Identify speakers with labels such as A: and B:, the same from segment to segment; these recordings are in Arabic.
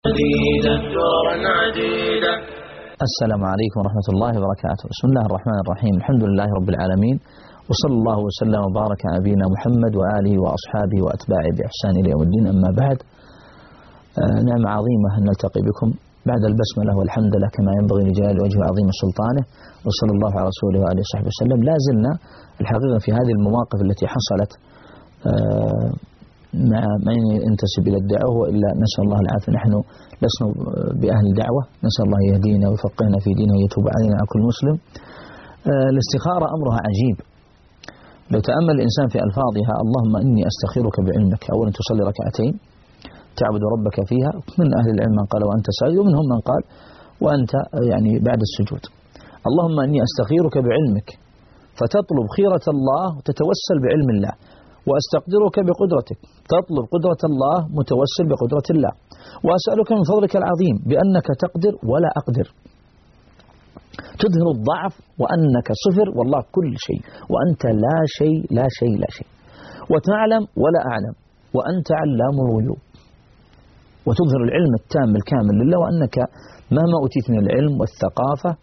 A: عديدا دورا عديدا.
B: السلام عليكم ورحمة الله وبركاته. بسم الله الرحمن الرحيم. الحمد لله رب العالمين، وصلى الله وسلم وبارك على نبينا محمد وآله وأصحابه وأتباعه بإحسان إلى يوم الدين. أما بعد، نعمة عظيمة أن نلتقي بكم بعد البسملة والحمد لله كما ينبغي لجلال وجهه عظيم سلطانه، وصلى الله على رسوله وآله وصحبه وسلم. لا زلنا الحقيقة في هذه المواقف التي حصلت مع من ينتسب إلى الدعوة، وإلا نسأل الله العافية. نحن لسنا بأهل الدعوة، نسأل الله يهدينا ويفقهنا في دينه ويتوب علينا على كل مسلم. الاستخارة أمرها عجيب. لو تأمل الإنسان في ألفاظها: اللهم إني أستخيرك بعلمك. أولا تصلي ركعتين تعبد ربك فيها، من أهل العلم من قال وأنت ساجد، ومنهم من قال وأنت يعني بعد السجود. اللهم إني أستخيرك بعلمك، فتطلب خيرة الله وتتوسل بعلم الله. وأستقدرك بقدرتك، تطلب قدرة الله متوسل بقدرة الله. وأسألك من فضلك العظيم بأنك تقدر ولا أقدر، تظهر الضعف وأنك صفر والله كل شيء، وأنت لا شيء لا شيء لا شيء، وتعلم ولا أعلم، وأنت علام الغيوب. وتظهر العلم التام الكامل لله، وأنك مهما أوتيت من العلم والثقافة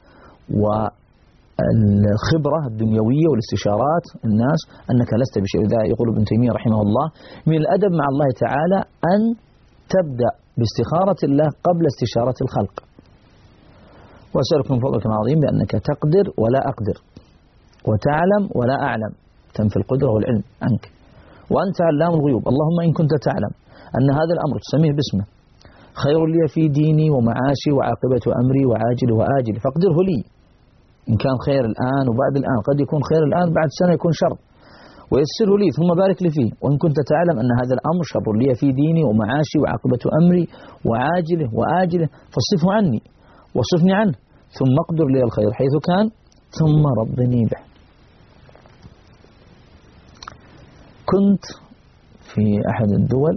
B: والخبرة الدنيوية والاستشارات الناس أنك لست بشيء. ذا يقول ابن تيمية رحمه الله: من الأدب مع الله تعالى أن تبدأ باستخارة الله قبل استشارة الخلق. وأسألك من فضلك العظيم بأنك تقدر ولا أقدر، وتعلم ولا أعلم، تنفي القدرة والعلم عنك، وأنت علام الغيوب. اللهم إن كنت تعلم أن هذا الأمر تسميه باسمه خير لي في ديني ومعاشي وعاقبة أمري وعاجل وآجل فاقدره لي. إن كان خير الآن وبعد الآن، قد يكون خير الآن بعد سنة يكون شر، ويسره لي ثم بارك لي فيه. وإن كنت تعلم أن هذا الأمر شر لي في ديني ومعاشي وعاقبة أمري وعاجله وآجله فاصفه عني واصفني عنه، ثم اقدر لي الخير حيث كان، ثم رضني به. كنت في أحد الدول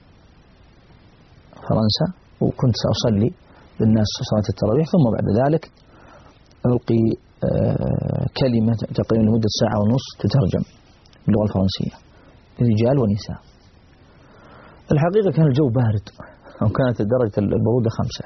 B: فرنسا، وكنت سأصلي بالناس صلاة التراويح، ثم بعد ذلك ألقي كلمة تقريبا لمدة ساعة ونص تترجم باللغة الفرنسية رجال ونساء. الحقيقة كان الجو بارد، وكانت درجة البرودة 5،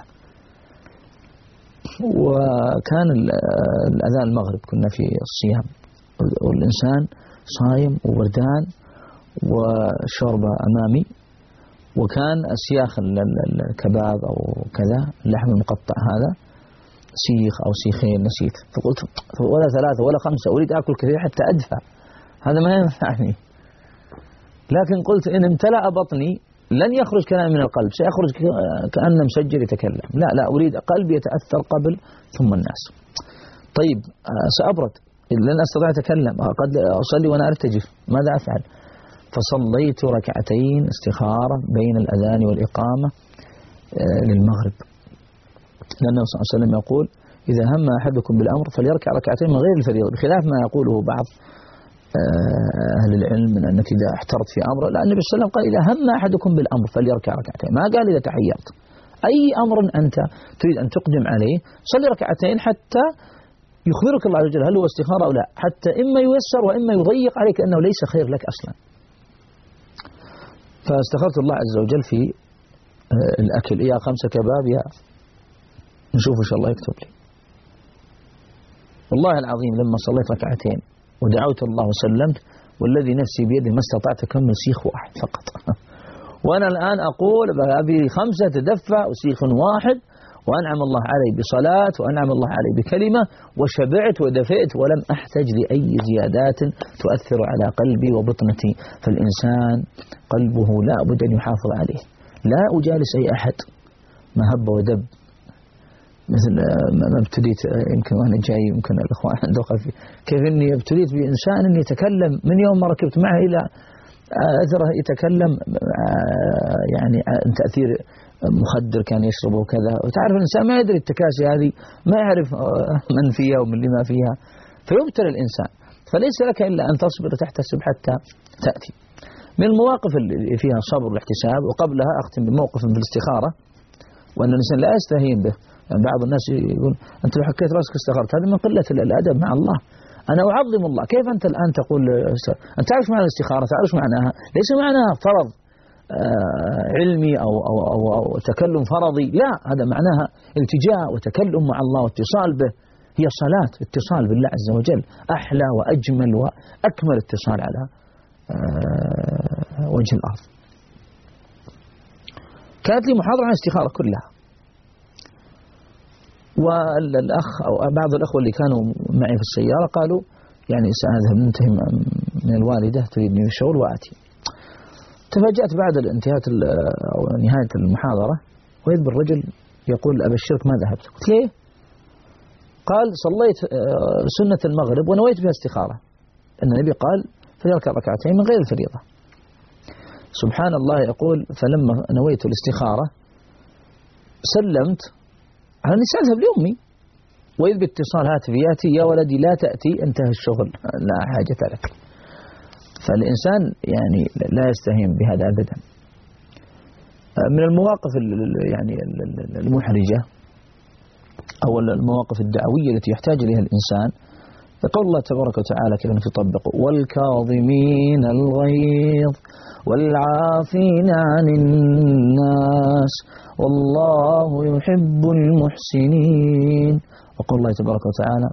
B: وكان الأذان المغرب، كنا في الصيام والإنسان صايم وبردان وشوربة أمامي، وكان أسياخ الكباب أو كذا اللحم المقطع هذا سيخ أو سيخين نسيت، فقلت ولا 3 ولا 5، أريد أكل كثير حتى أدفع، هذا ما ينفعني. لكن قلت إن امتلأ بطني لن يخرج كلام من القلب، سيخرج كأن مسجل يتكلم. لا أريد قلبي يتأثر قبل ثم الناس. طيب سأبرد، لن أستطيع أتكلم، قد أصلي وأنا أرتجف، ماذا أفعل؟ فصليت ركعتين استخارة بين الأذان والإقامة للمغرب، لأن النبي صلى الله عليه وسلم يقول: إذا هم أحدكم بالأمر فليركع ركعتين من غير الفريضة، بخلاف ما يقوله بعض أهل العلم من أنك إذا احترت في أمر. لا، النبي صلى الله عليه وسلم قال: إذا هم أحدكم بالأمر فليركع ركعتين، ما قال إذا تحيرت. أي أمر أنت تريد أن تقدم عليه صلي ركعتين حتى يخبرك الله عز وجل هل هو استخارة أو لا، حتى إما ييسر وإما يضيق عليك أنه ليس خير لك أصلا. فاستخرت الله عز وجل في الأكل، يا 5 كباب، يا نشوف إن شاء الله يكتب لي. والله العظيم لما صليت ركعتين ودعوت الله وسلمت، والذي نفسي بيده ما استطعت أكمل سيخ واحد فقط. وأنا الآن أقول أبي 5 تدفع وسيخ واحد، وأنعم الله علي بصلاة، وأنعم الله علي بكلمة، وشبعت ودفئت، ولم أحتج لأي زيادات تؤثر على قلبي وبطنتي. فالإنسان قلبه لا بد أن يحافظ عليه. لا أجالس أي أحد مهب ودب، مثل ما ابتديت يمكن وأنا جاي، يمكن الإخوان عنده كيف إني ابتديت بإنسان إني يتكلم من يوم ما ركبت معه إلى أثره يتكلم يعني عن تأثير مخدر كان يشربه وكذا. وتعرف الإنسان ما يدري التكاسي هذه، ما يعرف من فيها ومن لما فيها، فيبتلى الإنسان. فليس لك إلا أن تصبر تحتسب حتى تأتي. من المواقف اللي فيها صبر والاحتساب، وقبلها أختم بموقف في الاستخارة، وأن الإنسان لا يستهين به. يعني بعض الناس يقول: أنت لو حكيت رأسك استخرت، هذا من قلة الأدب مع الله. أنا أعظم الله، كيف أنت الآن تقول أنت تعرف معنى الاستخارة، تعرف معناها، ليس معناها فرض علمي أو تكلم فرضي، لا، هذا معناها التجاء وتكلم مع الله واتصال به. هي صلاة اتصال بالله عز وجل، أحلى وأجمل وأكمل اتصال على وجه الأرض. كانت لي محاضرة عن الاستخارة كلها، والأخ أو بعض الأخوة اللي كانوا معي في السيارة قالوا يعني سأذهب ننتهي من الوالدة تريدني الشغل وآتي. تفاجأت بعد نهاية المحاضرة وإذ بالرجل يقول أبشرك ما ذهبت. قلت ليه؟ قال صليت سنة المغرب ونويت بها استخارة، أن النبي قال فليركع ركعتين من غير الفريضة. سبحان الله، يقول فلما نويت الاستخارة سلمت على أني سأذهب لأمي، وإذ باتصال هاتفياتي يا ولدي لا تأتي انتهى الشغل لا حاجة لك. فالإنسان يعني لا يستهين بهذا أبدا. من المواقف يعني المحرجة أو المواقف الدعوية التي يحتاج إليها الإنسان يقول الله تبارك وتعالى كذا تطبق والكاظمين الغيظ والعافين عن الناس والله يحب المحسنين. وقال الله تبارك وتعالى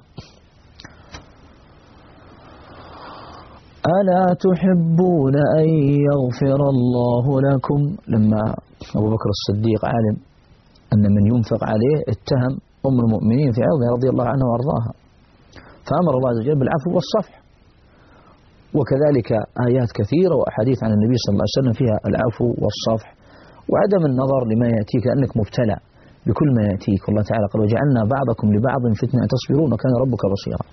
B: ألا تحبون أن يغفر الله لكم. لما أبو بكر الصديق علم أن من ينفق عليه اتهم أم المؤمنين في عرضها رضي الله عنها وارضاها، فأمر الله عز وجل بالعفو والصفح. وكذلك آيات كثيرة وأحاديث عن النبي صلى الله عليه وسلم فيها العفو والصفح وعدم النظر لما يأتيك أنك مبتلى بكل ما يأتيك. والله تعالى قال وجعلنا بعضكم لبعض فتنة تصبرون وكان ربك بصيرا.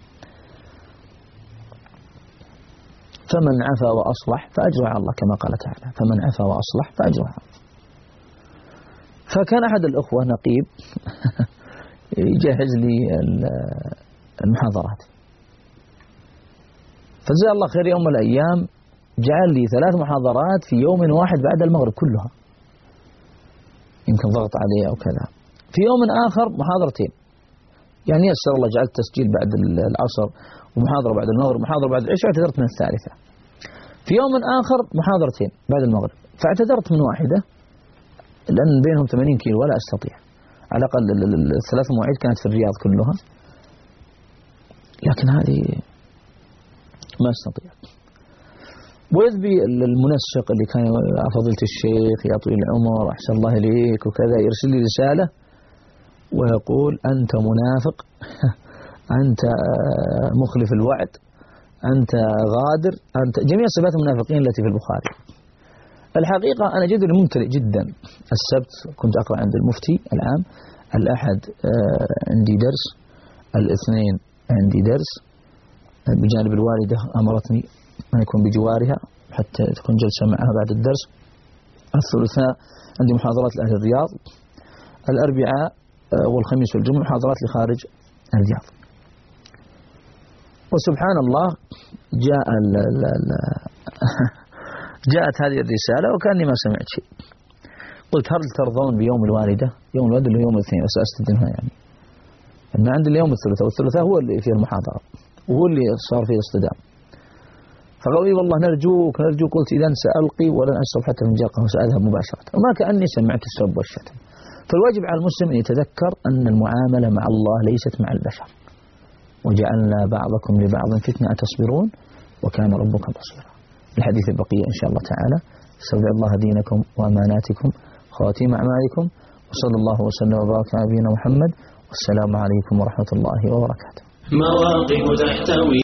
B: فمن عفا وأصلح فأجره على الله كما قال تعالى، فمن عفا وأصلح فأجره على الله. فكان أحد الأخوة نقيب يجهز لي المحاضرات، فجزاه الله خير يوم من الأيام جعل لي 3 محاضرات في يوم واحد بعد المغرب كلها، يمكن ضغط عليه أو كذا. في يوم آخر محاضرتين، يعني يسر الله جعلت تسجيل بعد العصر ومحاضرة بعد المغرب ومحاضرة بعد العشاء، اعتذرت من الثالثة. في يوم آخر محاضرتين بعد المغرب، فاعتذرت من واحدة لأن بينهم 80 كيلو ولا أستطيع، على الأقل ال3 مواعيد كانت في الرياض كلها، لكن هذه ما أستطيع. وإذ بالمنسق اللي كان فضيلة الشيخ يا طويل العمر أحسن الله إليك وكذا يرسل لي رسالة ويقول أنت منافق، أنت مخلف الوعد، أنت غادر، أنت جميع صفات المنافقين التي في البخاري. الحقيقة أنا جدول ممتلئ جدا. السبت كنت أقرأ عند المفتي العام، الأحد عندي درس، الاثنين عندي درس بجانب الوالدة أمرتني أن يكون بجوارها حتى تكون جلسة معها بعد الدرس. الثلاثاء عندي محاضرات لأهل الرياض، الأربعاء والخميس والجمعة محاضرات لخارج الرياض. وسبحان الله جاءت هذه الرسالة وكأني ما سمعت شيء. قلت هل ترضون بيوم الوالدة؟ يوم الوالدة اللي هو يوم الاثنين، أستدنها يعني أن عندي اليوم الثلاثاء، والثلاثاء هو اللي فيه المحاضرة وهو اللي صار فيه اصطدام. فقالوا لي والله نرجوك. قلت إذا سألقي ولن أشرب حتى من جاقه وسأذهب مباشرة، وما كأني سمعت السب والشتم. فالواجب على المسلم أن يتذكر أن المعاملة مع الله ليست مع البشر. وجعلنا بعضكم لبعض فتنة تصبرون وكان ربك بصيرا. الحديث البقية إن شاء الله تعالى. استودع الله دينكم وأماناتكم خواتيم أعمالكم، وصلى الله وسلم وبارك على نبينا محمد، والسلام عليكم ورحمة الله وبركاته.
A: مواقف تحتوي